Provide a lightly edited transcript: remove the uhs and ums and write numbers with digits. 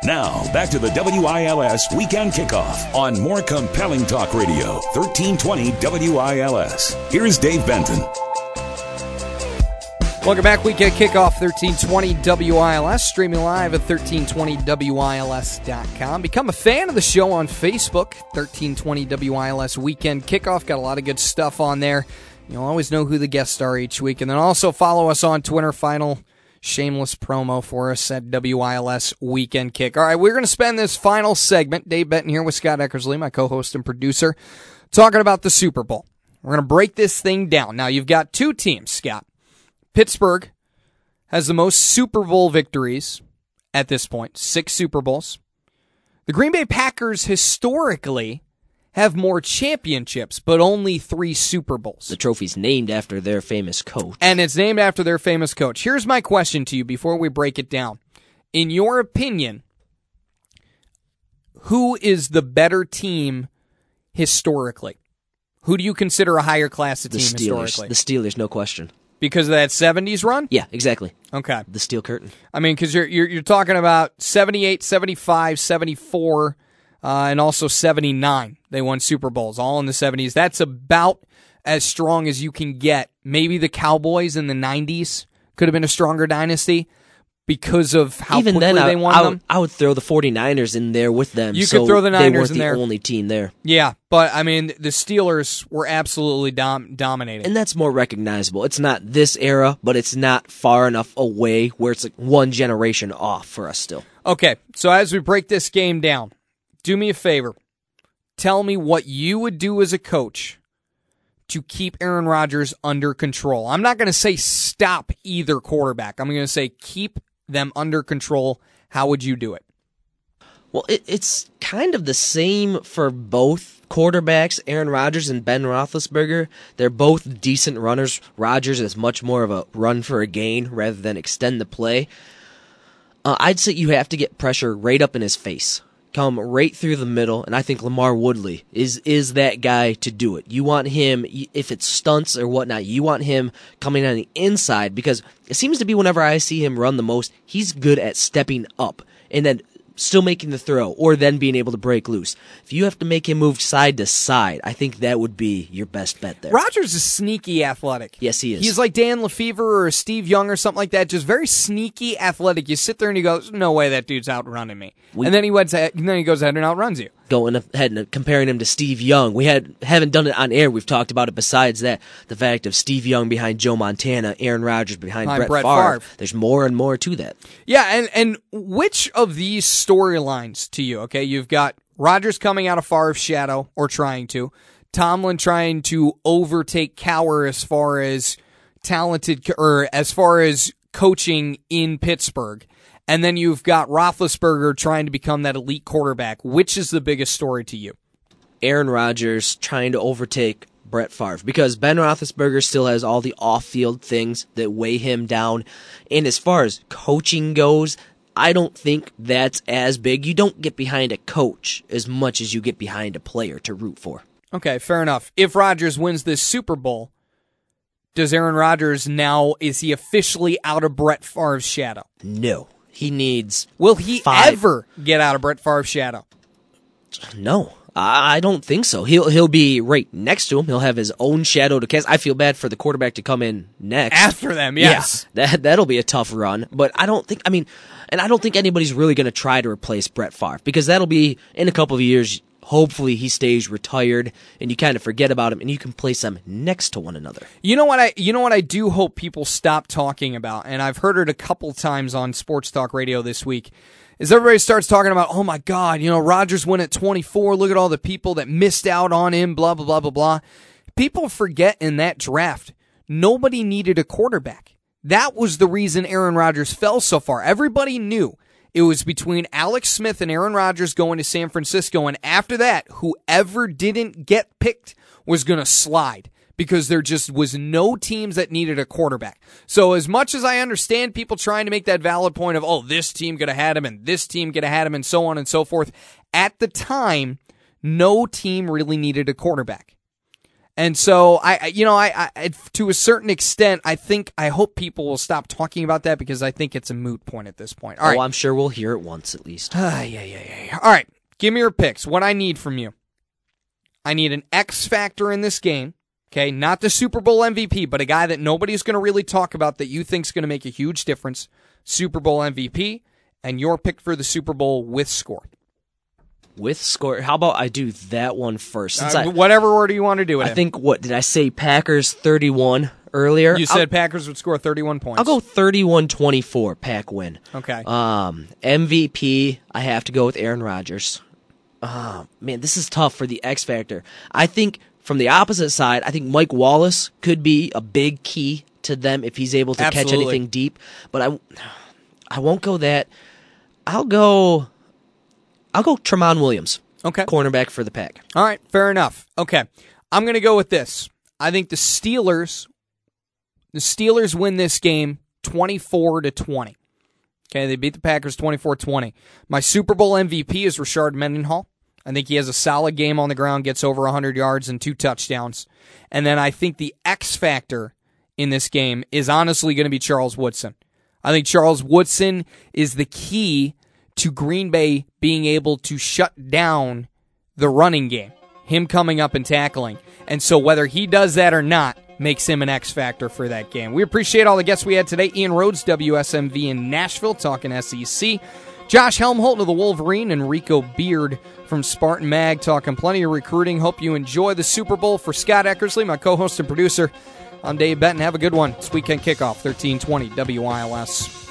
Now, back to the WILS Weekend Kickoff on more compelling talk radio, 1320 WILS. Here's Dave Benton. Welcome back. Weekend Kickoff, 1320 WILS, streaming live at 1320WILS.com. Become a fan of the show on Facebook, 1320 WILS Weekend Kickoff. Got a lot of good stuff on there. You'll always know who the guests are each week. And then also follow us on Twitter. Final shameless promo for us at WILS Weekend Kick. All right, we're going to spend this final segment, Dave Benton here with Scott Eckersley, my co-host and producer, talking about the Super Bowl. We're going to break this thing down. Now, you've got two teams, Scott. Pittsburgh has the most Super Bowl victories at this point, 6 Super Bowls. The Green Bay Packers historically have more championships, but only 3 Super Bowls. The trophy's named after their famous coach. And it's named after their famous coach. Here's my question to you before we break it down. In your opinion, who is the better team historically? Who do you consider a higher class of team historically? The Steelers, no question. Because of that 70s run? Yeah, exactly. Okay. The Steel Curtain. I mean, because you're talking about 78, 75, 74, and also 79. They won Super Bowls, all in the 70s. That's about as strong as you can get. Maybe the Cowboys in the 90s could have been a stronger dynasty because of how Even quickly then, they won them. I would throw the 49ers in there with them. You could throw the Niners they weren't in there. the only team there. Yeah, but I mean, the Steelers were absolutely dominating. And that's more recognizable. It's not this era, but it's not far enough away where it's like one generation off for us still. Okay, so as we break this game down, do me a favor. Tell me what you would do as a coach to keep Aaron Rodgers under control. I'm not going to say stop either quarterback. I'm going to say keep them under control. How would you do it? Well, it's kind of the same for both quarterbacks, Aaron Rodgers and Ben Roethlisberger. They're both decent runners. Rodgers is much more of a run for a gain rather than extend the play. I'd say you have to get pressure right up in his face. Come right through the middle, and I think LaMarr Woodley is that guy to do it. You want him, if it's stunts or whatnot, you want him coming on the inside, because it seems to be whenever I see him run the most, he's good at stepping up and then still making the throw, or then being able to break loose. If you have to make him move side to side, I think that would be your best bet there. Rodgers is sneaky athletic. Yes, he is. He's like Dan Lefevre or Steve Young or something like that, just very sneaky athletic. You sit there and you go, there's no way that dude's outrunning me. And then he goes ahead and outruns you. Going ahead and comparing him to Steve Young. We haven't done it on air. We've talked about it besides that. The fact of Steve Young behind Joe Montana, Aaron Rodgers behind Brett Favre. There's more and more to that. Yeah, and which of these storylines to you, okay, you've got Rodgers coming out of Favre's shadow, or trying to, Tomlin trying to overtake Cowher as far as talented, or as far as coaching in Pittsburgh, and then you've got Roethlisberger trying to become that elite quarterback. Which is the biggest story to you? Aaron Rodgers trying to overtake Brett Favre, because Ben Roethlisberger still has all the off-field things that weigh him down. And as far as coaching goes, I don't think that's as big. You don't get behind a coach as much as you get behind a player to root for. Okay, fair enough. If Rodgers wins this Super Bowl, does Aaron Rodgers now, is he officially out of Brett Favre's shadow? No. He needs Will he ever get out of Brett Favre's shadow? No, I don't think so. He'll be right next to him. He'll have his own shadow to cast. I feel bad for the quarterback to come in next. After them, yes. Yeah, that'll be a tough run. But I don't think, and I don't think anybody's really going to try to replace Brett Favre, because that'll be in a couple of years. Hopefully he stays retired and you kind of forget about him and you can place them next to one another. You know what I do hope people stop talking about, and I've heard it a couple times on Sports Talk Radio this week, is everybody starts talking about, oh my God, Rodgers went at 24, look at all the people that missed out on him, blah, blah, blah, blah, blah. People forget in that draft, nobody needed a quarterback. That was the reason Aaron Rodgers fell so far. Everybody knew it was between Alex Smith and Aaron Rodgers going to San Francisco, and after that, whoever didn't get picked was going to slide, because there just was no teams that needed a quarterback. So as much as I understand people trying to make that valid point of, oh, this team could have had him and this team could have had him and so on and so forth, at the time, no team really needed a quarterback. And so I to a certain extent, I hope people will stop talking about that because I think it's a moot point at this point. All right. I'm sure we'll hear it once at least. Yeah. All right. Give me your picks. What I need from you. I need an X factor in this game. Okay, not the Super Bowl MVP, but a guy that nobody's going to really talk about that you think is going to make a huge difference. Super Bowl MVP, and your pick for the Super Bowl with score. With score? How about I do that one first? Whatever order you want to do it in. I think, what, did I say Packers 31 earlier? You said Packers would score 31 points. I'll go 31-24, Pack win. Okay. MVP, I have to go with Aaron Rodgers. Man, this is tough for the X Factor. I think from the opposite side, I think Mike Wallace could be a big key to them if he's able to catch anything deep. But I won't go that. I'll go Tramon Williams. Okay. Cornerback for the Pack. All right, fair enough. Okay. I'm going to go with this. I think the Steelers win this game 24-20. Okay, they beat the Packers 24-20. My Super Bowl MVP is Rashard Mendenhall. I think he has a solid game on the ground, gets over 100 yards and 2 touchdowns. And then I think the X factor in this game is honestly going to be Charles Woodson. I think Charles Woodson is the key to Green Bay being able to shut down the running game, him coming up and tackling. And so whether he does that or not makes him an X factor for that game. We appreciate all the guests we had today. Ian Rhodes, WSMV in Nashville, talking SEC. Josh Helmholtz of the Wolverine and Rico Beard from Spartan Mag talking plenty of recruiting. Hope you enjoy the Super Bowl. For Scott Eckersley, my co-host and producer, I'm Dave Benton. Have a good one. It's Weekend Kickoff, 1320 WILS.